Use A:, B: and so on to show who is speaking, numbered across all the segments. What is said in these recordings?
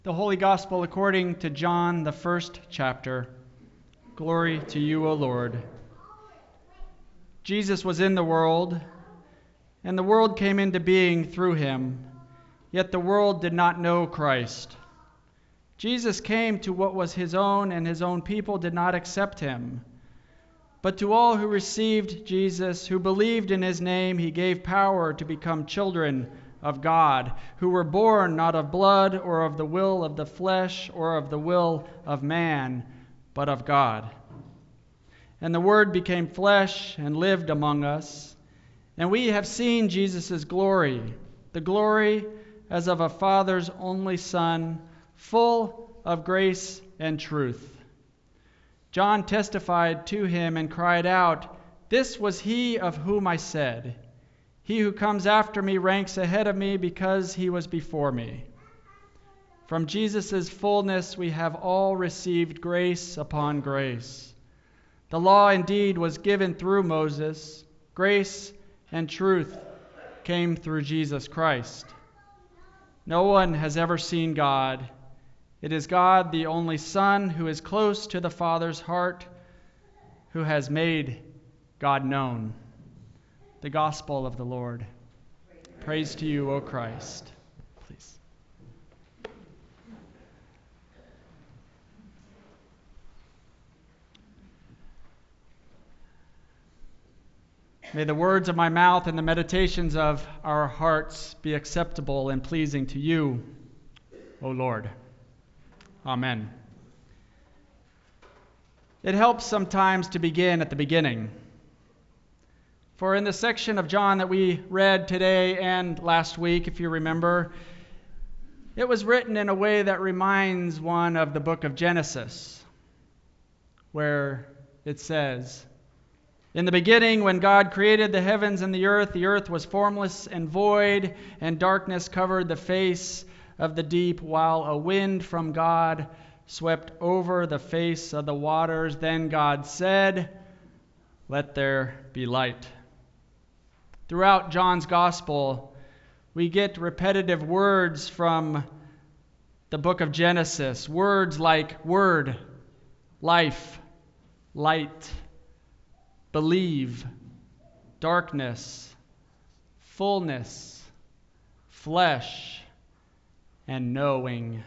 A: The Holy Gospel according to John, the first chapter. Glory to you, O Lord. Jesus was in the world, and the world came into being through him, yet the world did not know Christ. Jesus came to what was his own, and his own people did not accept him. But to all who received Jesus, who believed in his name, he gave power to become children of God, who were born not of blood or of the will of the flesh or of the will of man, but of God. And the Word became flesh and lived among us, and we have seen Jesus' glory, the glory as of a Father's only Son, full of grace and truth. John testified to him and cried out, "This was he of whom I said, 'He who comes after me ranks ahead of me because he was before me.'" From Jesus' fullness we have all received grace upon grace. The law indeed was given through Moses. Grace and truth came through Jesus Christ. No one has ever seen God. It is God, the only Son, who is close to the Father's heart, who has made God known. The Gospel of the Lord. Praise to you, O Christ. Please. May the words of my mouth and the meditations of our hearts be acceptable and pleasing to you, O Lord. Amen. It helps sometimes to begin at the beginning. For in the section of John that we read today and last week, if you remember, it was written in a way that reminds one of the book of Genesis, where it says, "In the beginning, when God created the heavens and the earth was formless and void, and darkness covered the face of the deep, while a wind from God swept over the face of the waters. Then God said, 'Let there be light.'" Throughout John's Gospel, we get repetitive words from the book of Genesis, words like word, life, light, believe, darkness, fullness, flesh, and knowing.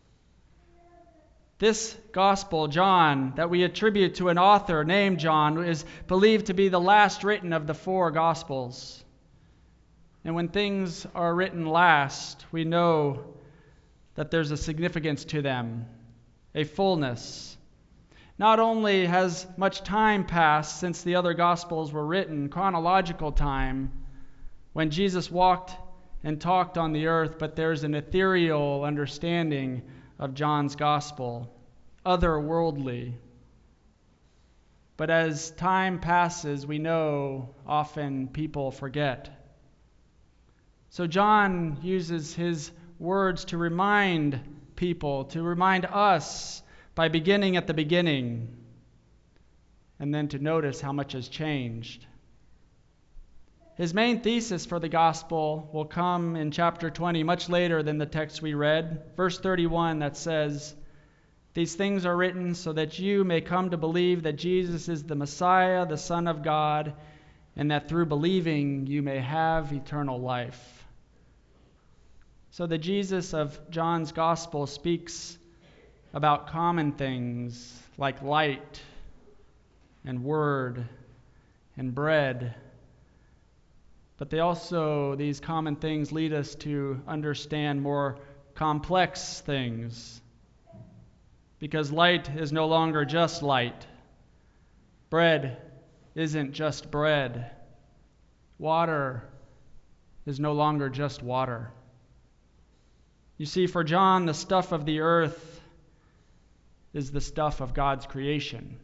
A: This Gospel, John, that we attribute to an author named John, is believed to be the last written of the four Gospels. And when things are written last, we know that there's a significance to them, a fullness. Not only has much time passed since the other Gospels were written, chronological time, when Jesus walked and talked on the earth, but there's an ethereal understanding of John's Gospel, otherworldly. But as time passes, we know often people forget. So John uses his words to remind people, to remind us, by beginning at the beginning, and then to notice how much has changed. His main thesis for the gospel will come in chapter 20, much later than the text we read. Verse 31 that says, "These things are written so that you may come to believe that Jesus is the Messiah, the Son of God, and that through believing you may have eternal life." So the Jesus of John's gospel speaks about common things like light and word and bread. But these common things lead us to understand more complex things. Because light is no longer just light. Bread isn't just bread. Water is no longer just water. You see, for John, the stuff of the earth is the stuff of God's creation.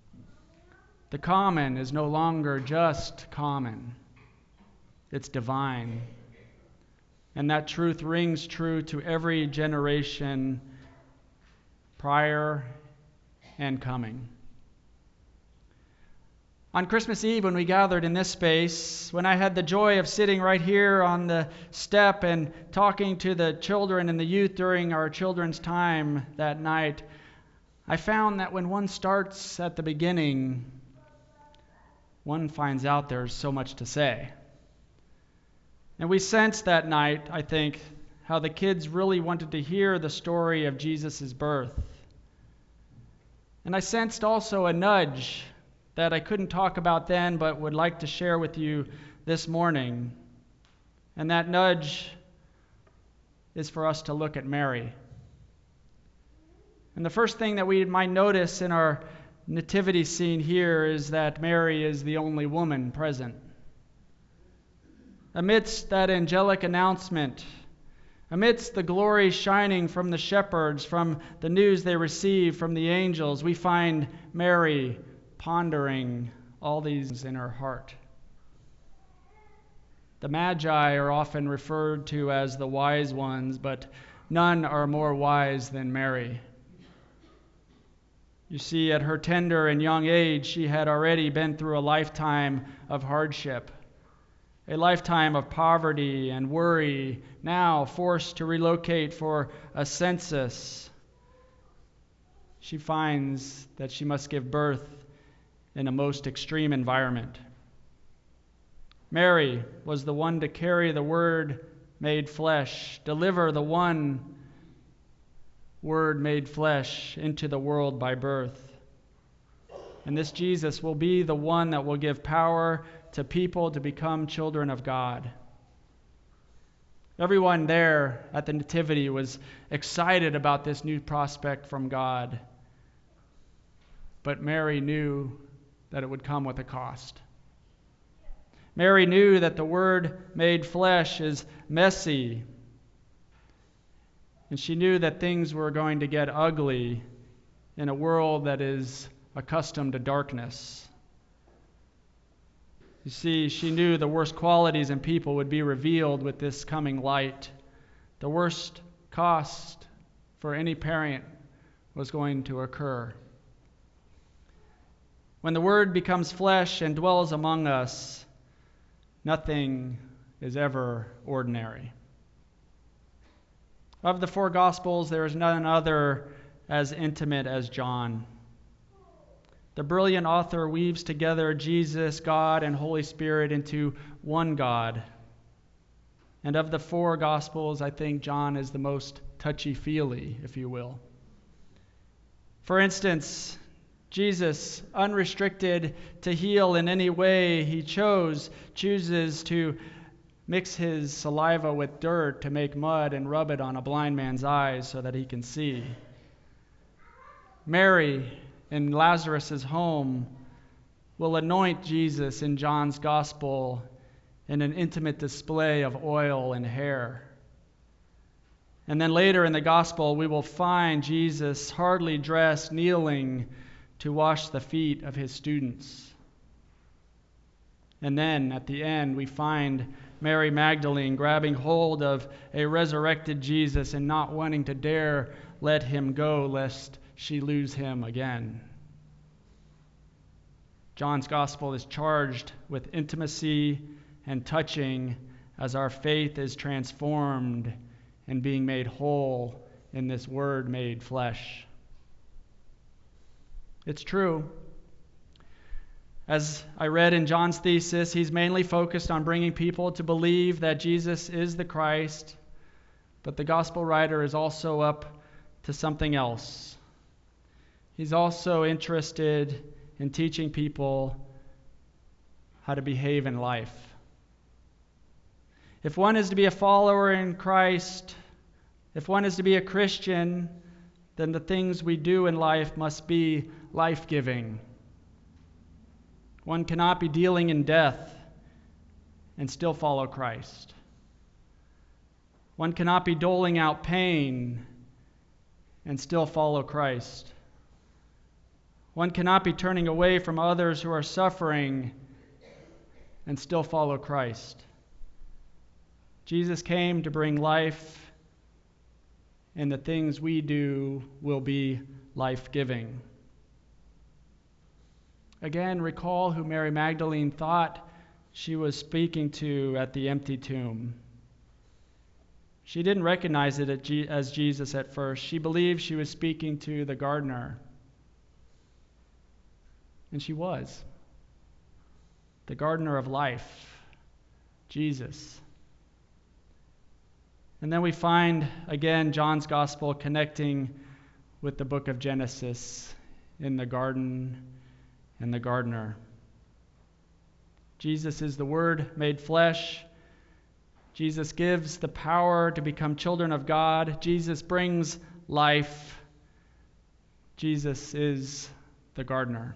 A: The common is no longer just common. It's divine. And that truth rings true to every generation prior and coming. On Christmas Eve, when we gathered in this space, when I had the joy of sitting right here on the step and talking to the children and the youth during our children's time that night, I found that when one starts at the beginning, one finds out there's so much to say. And we sensed that night, I think, how the kids really wanted to hear the story of Jesus' birth. And I sensed also a nudge that I couldn't talk about then, but would like to share with you this morning. And that nudge is for us to look at Mary. And the first thing that we might notice in our nativity scene here is that Mary is the only woman present. Amidst that angelic announcement, amidst the glory shining from the shepherds, from the news they receive from the angels, we find Mary pondering all these in her heart. The Magi are often referred to as the wise ones, but none are more wise than Mary. You see, at her tender and young age, she had already been through a lifetime of hardship, a lifetime of poverty and worry, now forced to relocate for a census. She finds that she must give birth in a most extreme environment. Mary was the one to carry the Word made flesh, deliver the one Word made flesh into the world by birth. And this Jesus will be the one that will give power to people to become children of God. Everyone there at the Nativity was excited about this new prospect from God. But Mary knew that it would come with a cost. Mary knew that the Word made flesh is messy. And she knew that things were going to get ugly in a world that is accustomed to darkness. You see, she knew the worst qualities in people would be revealed with this coming light. The worst cost for any parent was going to occur. When the Word becomes flesh and dwells among us, nothing is ever ordinary. Of the four Gospels, there is none other as intimate as John. The brilliant author weaves together Jesus, God, and Holy Spirit into one God. And of the four Gospels, I think John is the most touchy-feely, if you will. For instance, Jesus, unrestricted to heal in any way he chooses to mix his saliva with dirt to make mud and rub it on a blind man's eyes so that he can see. Mary, in Lazarus' home, will anoint Jesus in John's Gospel in an intimate display of oil and hair. And then later in the Gospel, we will find Jesus hardly dressed, kneeling to wash the feet of his students. And then at the end, we find Mary Magdalene grabbing hold of a resurrected Jesus and not wanting to dare let him go lest she lose him again. John's Gospel is charged with intimacy and touching as our faith is transformed and being made whole in this Word made flesh. It's true. As I read in John's thesis, he's mainly focused on bringing people to believe that Jesus is the Christ, but the gospel writer is also up to something else. He's also interested in teaching people how to behave in life. If one is to be a follower in Christ, if one is to be a Christian, then the things we do in life must be life-giving. One cannot be dealing in death and still follow Christ. One cannot be doling out pain and still follow Christ. One cannot be turning away from others who are suffering and still follow Christ. Jesus came to bring life, and the things we do will be life-giving. Again, recall who Mary Magdalene thought she was speaking to at the empty tomb. She didn't recognize it as Jesus at first. She believed she was speaking to the gardener. And she was. The gardener of life, Jesus. And then we find, again, John's gospel connecting with the book of Genesis in the garden and the gardener. Jesus is the Word made flesh. Jesus gives the power to become children of God. Jesus brings life. Jesus is the gardener.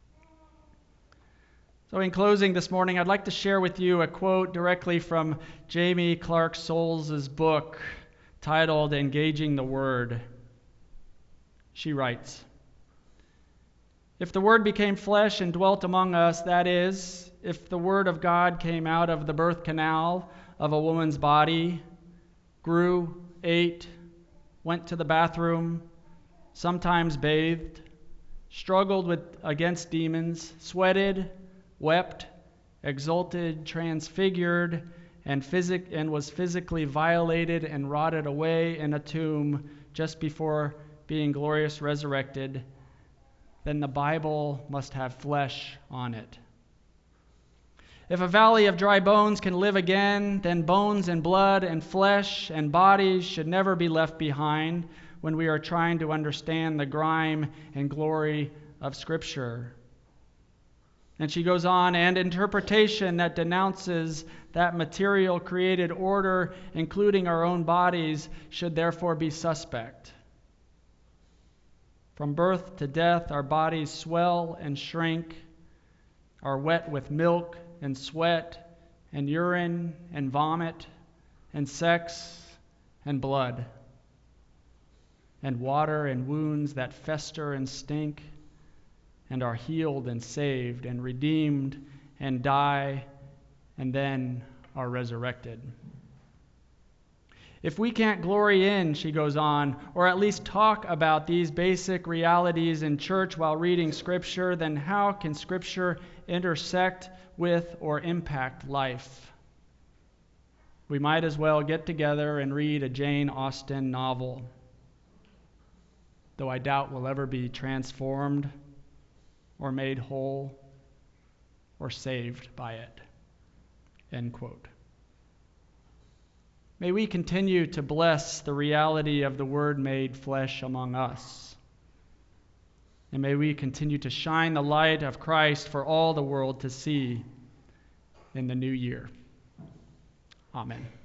A: So in closing this morning, I'd like to share with you a quote directly from Jamie Clark Soules' book titled Engaging the Word. She writes, "If the Word became flesh and dwelt among us, that is, if the Word of God came out of the birth canal of a woman's body, grew, ate, went to the bathroom, sometimes bathed, struggled against demons, sweated, wept, exulted, transfigured, and was physically violated and rotted away in a tomb just before being glorious resurrected, then the Bible must have flesh on it. If a valley of dry bones can live again, then bones and blood and flesh and bodies should never be left behind when we are trying to understand the grime and glory of Scripture." And she goes on, "And interpretation that denounces that material created order, including our own bodies, should therefore be suspect. From birth to death, our bodies swell and shrink, are wet with milk and sweat and urine and vomit and sex and blood and water and wounds that fester and stink, and are healed and saved and redeemed and die and then are resurrected. If we can't glory in," she goes on, "or at least talk about these basic realities in church while reading Scripture, then how can Scripture intersect with or impact life? We might as well get together and read a Jane Austen novel, though I doubt we'll ever be transformed or made whole or saved by it." End quote. May we continue to bless the reality of the Word made flesh among us. And may we continue to shine the light of Christ for all the world to see in the new year. Amen.